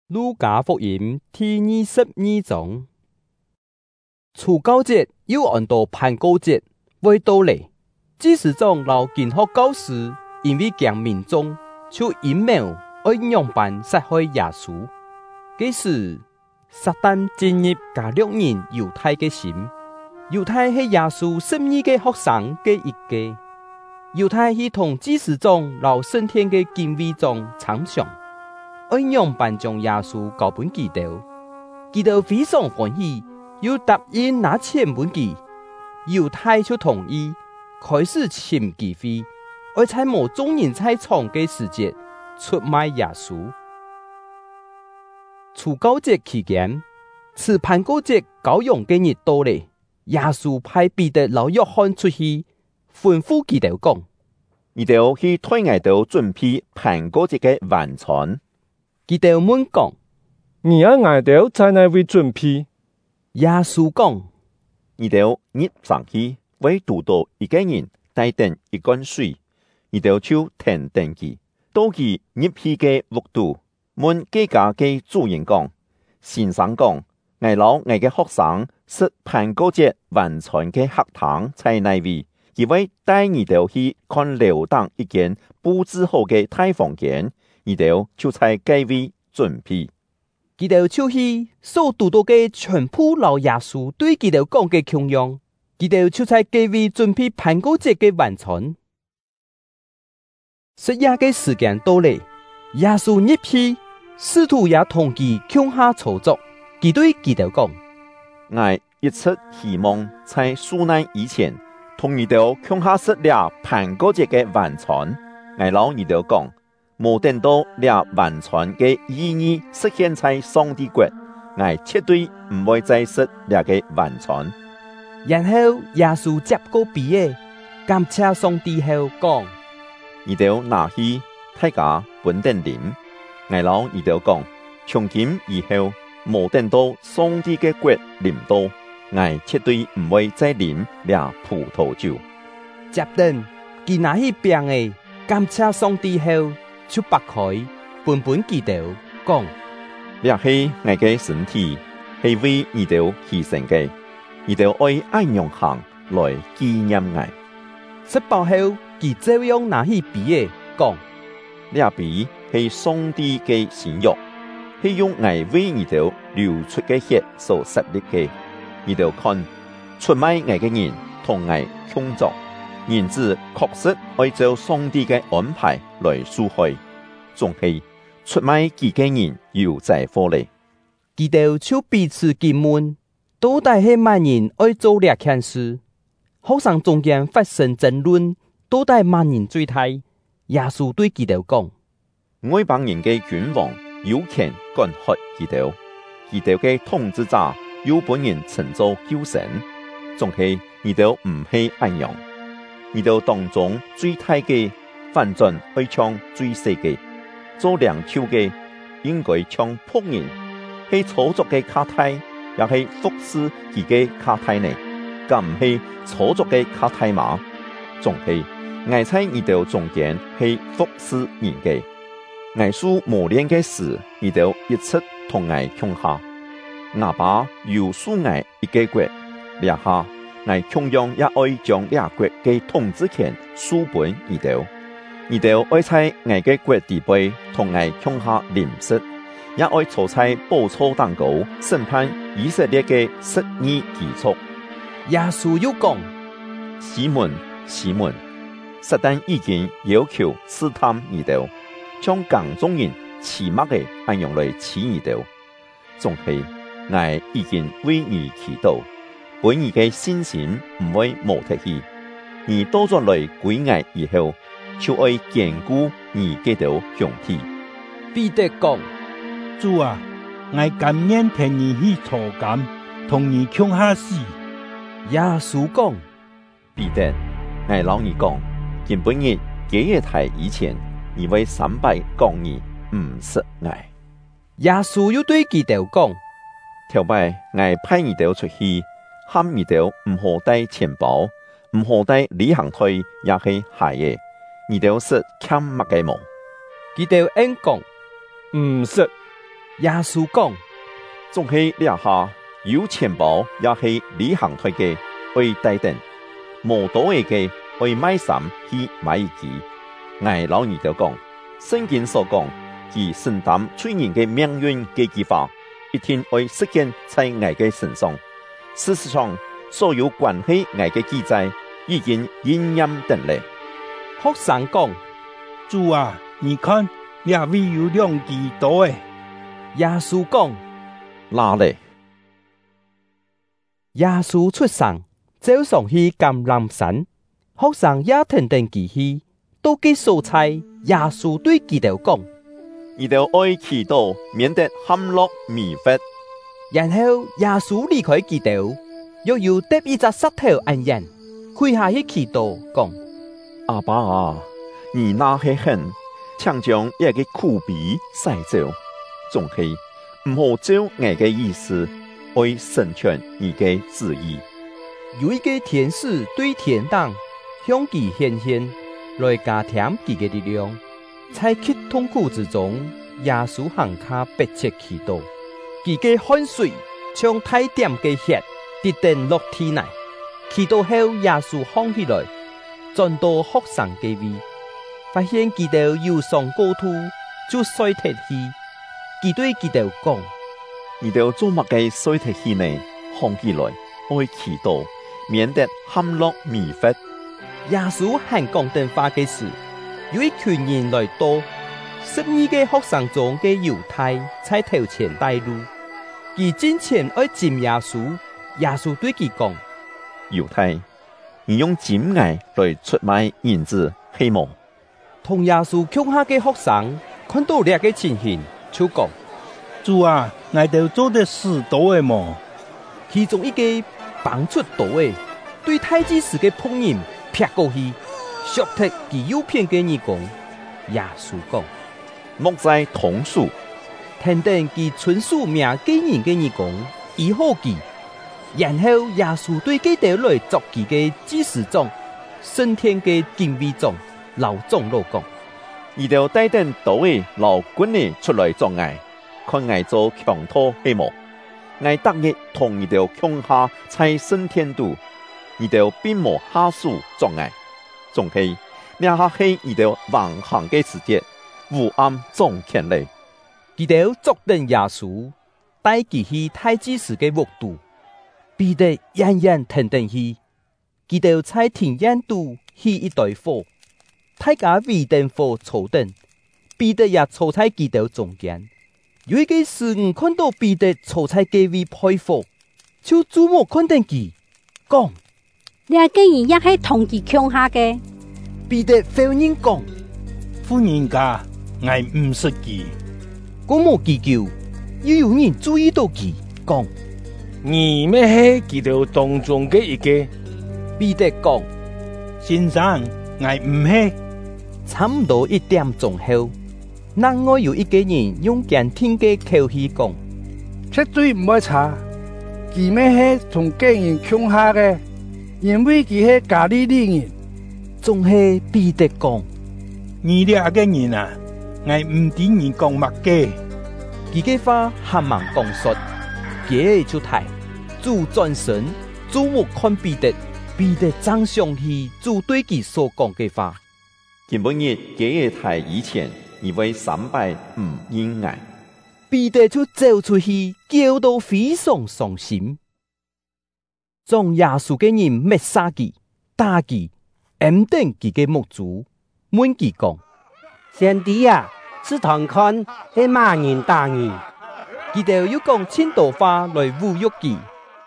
路加福音第22章。除酵節又按到盼告節未到嚟，祭司長留經學教師，因為驚民眾，就陰謀愛樣辦殺害耶穌。這時，撒旦進入加略人猶太嘅心。猶太係耶穌12個學生嘅一個。猶太係同祭司長留聖天嘅敬畏長參詳，愛樣辦將耶穌交本基督。基督非常歡喜，又答應拿錢本佢。猶太就同意，開始尋機會，愛在無眾人在場嘅時節出賣耶穌。除酵節期間，此盼告節羔羊嘅日到嚟，耶穌派彼得老約翰出去，吩咐佢哋講： 你哋去推我哋準備盼告節嘅晚餐。 佢哋問講： 你要我哋在哪位準備？ 耶穌講： 你哋入上去，為渡到一個人帶定一罐水，你哋就停定佢，到佢入去嘅屋度，問幾家嘅主人講：先生講，我老我嘅學生食盼告節晚餐嘅客堂在哪位？佢會帶你哋去看樓當一間佈置好嘅大房間，你哋就在該位準備。 佢哋就去所讀到嘅全部老耶穌對佢哋講嘅強樣，佢哋就在該位準備盼告節嘅晚餐。食夜嘅時間到嚟，耶穌入去，使徒也同佢向下操作。佢對佢哋講： 我一直希望在受難以前，同你哋向下食了盼告節嘅晚餐。我老你哋講，無等到了晚餐嘅意義實現在上帝國，我絕對唔會再食了嘅晚餐。 然後耶穌接過餅，感謝上帝後講： 你哋拿去大家本等飲。我老你哋講，從今以後，無等到上帝嘅國臨到，我絕對唔會再飲了葡萄酒。 接等佢拿起餅嘅，感謝上帝後，就擘開，本基督講： 這是我嘅身體，係為你哋犧牲嘅，你哋愛按樣行來紀念我。 吃飽後，佢照樣拿起餅講： 這餅係上帝嘅新約，係用我為你哋流出嘅血所設立嘅。你哋看，出賣我嘅人同我相撞，人子確實按照上帝嘅安排來受害，仲係出賣佢嘅人又在火嚟。 佢哋就彼此譏悶，到底係乜人愛做呢件事？學生中間發生爭論，到底乜人最大？耶穌對佢哋講： 外邦人嘅君王有權干涉佢哋嘅統治者有本人稱作救神，仲係佢哋唔係按樣。佢哋當中最大嘅，反轉愛唱最細嘅，做領袖嘅應該唱僕人，係操作嘅卡太，也係服侍佢嘅卡太呢？咁唔係操作嘅卡太嘛？仲係我在佢哋中間係服侍人嘅。我所磨練嘅事，佢哋一直同我共下。阿爸又賜我一個國，這下我同樣也愛將這國嘅統治權賜本佢哋。佢哋愛在我嘅國地位同我共下臨食，也愛坐在寶座當高審判以色列嘅實義基礎。 耶穌又講： 西門，西門，撒旦已經要求試探你哋，將港中人起碼嘅按樣來試你哋，仲係我已經為你祈禱，本你嘅信心唔會冇脱去。你到咗來歸我以後，就愛堅固你嘅條兄弟。 彼得講： 主啊，我甘願聽你去坐監，同你共下死。 耶穌講： 彼得，我老你講，今本日幾日台以前，你為300講你唔識我。 耶穌又對佢哋講： 條擺我派你哋出去，喊你哋唔好帶錢包，唔好帶旅行袋，也係鞋嘅。你哋識欠乜嘅冇？ 佢哋應講： 唔識。 耶穌講： 總係掠下有錢包也係旅行團嘅，會帶定；無多嘅會買衫去買一件。我老二就講，聖經所講，其承擔罪人嘅命運嘅計劃，一定會實現在我嘅身上。事實上，所有關係我嘅記載已經應驗定了。 學生講： 主啊，你看，這位有2件多誒。 耶穌講： 哪裡？ 耶穌出城，走上去橄欖山，學生也停定佢去，到佢所在，耶穌對佢哋講： 你哋愛祈禱，免得陷落迷惑。 然後耶穌離開佢哋，又要搭一隻石頭安然，跪下去祈禱，講： 阿爸啊，你那係恨，請將一個苦逼篩走，總係唔好照我嘅意思，會成全你嘅旨意。 有一個天使對天堂向佢顯現，來加添佢嘅力量。在極痛苦之中，耶穌行下迫切祈禱，佢嘅汗水像大點嘅血滴定落地內。祈禱後，耶穌放起來，轉到學生嘅位，發現佢哋有上高土，就摔鐵去。佢對佢哋講： 你哋做乜嘅摔鐵去呢？放起來，愛祈禱，免得陷落迷惑。 耶穌還講電話嘅時，有一群人來到，12個學生中嘅猶太在頭前帶路。佢進前愛見耶穌，耶穌對佢講： 猶太，你用金銀來出賣銀子，係麼？ 同耶穌腳下嘅學生看到這個情形，就講： 主啊，我哋做得事多誒麼？ 其中一個幫出刀誒，對大祭司嘅僕人劈過去，削脱佢右邊嘅耳光。耶穌講： 莫再同數， 聽等佢親屬命嘅人嘅耳光，醫好佢。然後耶穌對佢哋來作佢嘅祭司長、升天嘅敬畏長、老長老講： 你哋帶定刀嘅老軍呢出來作嗌，看嗌做強盜係麼？我當日同你哋強下在升天度，你哋並無下數作嗌，總係呢下係你哋橫行嘅時節，烏暗中權利。 佢哋捉定耶穌，帶佢去大祭司嘅屋度。彼得遠遠停定去，佢哋在田間度起一堆火，大家圍定火坐定，彼得也坐在佢哋中間。有一個侍女看到彼得坐在嗰位開火，就注目看定佢，講： 呢個人也係同佢強下嘅。 彼得否認講： 夫人家，我唔識佢。 嗰麼祈求，又有人注意到佢，講： 你咩係佢哋當中嘅一個？ 彼得講： 先生，我唔係。 差唔多1點鐘後，另外有一個人用監聽嘅口氣講： 絕對唔會查，佢咩係同嗰人強下嘅，因為佢係加利利人。 仲係彼得講： 你哋個人啊，我唔聽你講乜嘅。 佢嘅話含忙講述，佢就睇主轉身，注目看彼得，彼得正想起主對佢所講嘅話。 今晡日幾日台以前，以為3拜唔應愛， 彼得就走出去，叫到非常傷心，將耶穌嘅人滅殺佢，打佢，揞定佢嘅目珠，問佢講： 先帝啊，此堂看係罵人打人？ 佢哋又講千多話來侮辱佢。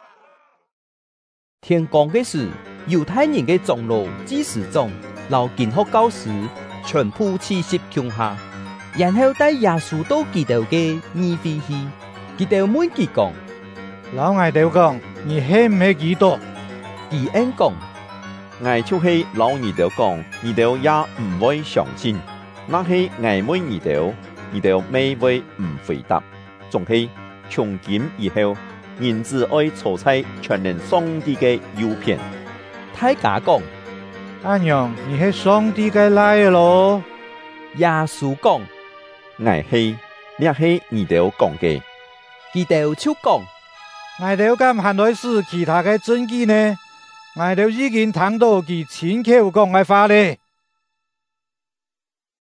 天光嘅時，猶太人嘅長老、祭司長、老經學教師全部齊集宮下，然後帶耶穌到佢哋嘅議會去。佢哋問佢講： 老外哋講，你係唔係基督？ 佢應講： 我就係老二哋講，你哋也唔會相信。那係我問你哋未會唔回答。仲係從今以後，人子愛坐在全能上帝嘅右邊。 大家講： 阿娘，你係上帝嘅來咯。 耶穌講： 我係， 這是你哋講嘅。 佢哋就講， 我哋敢還來試其他嘅證據呢？我哋已經聽到佢親口講嘅話咧。